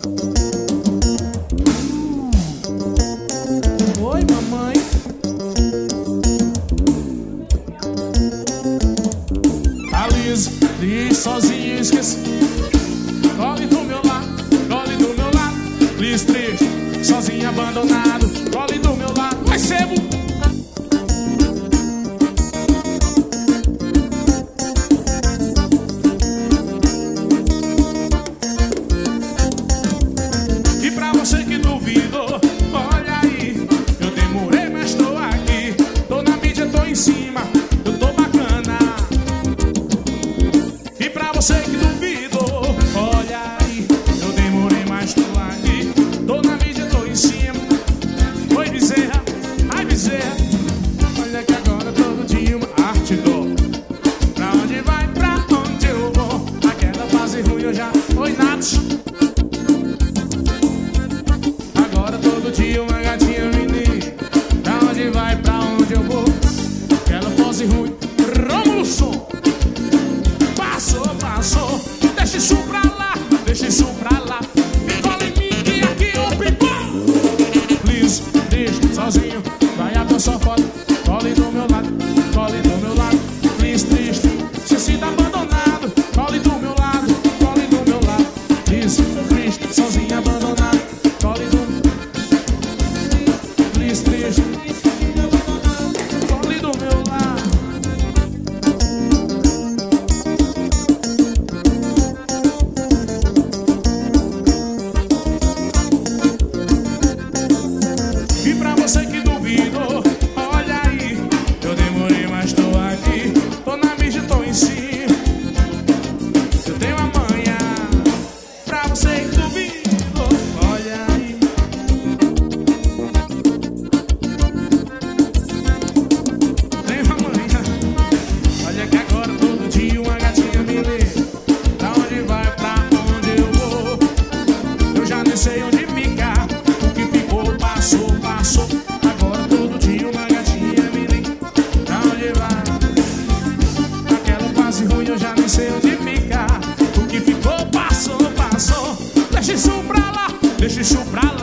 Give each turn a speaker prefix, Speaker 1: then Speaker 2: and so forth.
Speaker 1: Oi, mamãe. Alice diz sozinha, esqueci. Cole do meu lado, cole do meu lado. Liz triste, sozinha, abandonado. Cole do meu lado, vai sebo. E pra você que duvidou, olha aí, eu demorei, mas tô aqui. Tô na mídia, tô em cima, eu tô bacana. E pra você que duvidou, olha aí, eu demorei, mas tô aqui. Tô na mídia, tô em cima. Oi, bezerra, ai, bezerra. Olha que agora todo dia uma arte dou. Pra onde vai, pra onde eu vou? Aquela fase ruim eu já... Oi, Nath. Agora todo dia uma gatinha me liga. Pra onde vai, pra onde eu vou? Aquela pose ruim. Rômulo Som. Passou, passou. Deixa isso pra lá, deixa isso pra lá. Cola em mim que aqui eu pipo. Please, deixa sozinho. Vai a tua só foto. Cole do meu lado, cole do meu lado. Please, triste, se sinta abandonado. Cole do meu lado, cole do meu lado. Please, triste, sozinho, abandonado. Cole do... Please, triste, cole do meu lado. E pra você que duvidou, olha aí, eu demorei, mas tô aqui. Tô na mídia, tô em cima. Eu tenho a manha. Pra você que duvidou, olha aí. Tenho a manha. Olha que agora todo dia uma gatinha me liga. Pra onde vai, pra onde eu vou? Eu já nem sei onde ficar. O que ficou, passou, passou. Agora todo dia uma gatinha me liga. Pra onde vai? Aquela fase ruim eu já nem sei onde ficar. O que ficou, passou, passou. Deixa isso pra lá, deixa isso pra lá.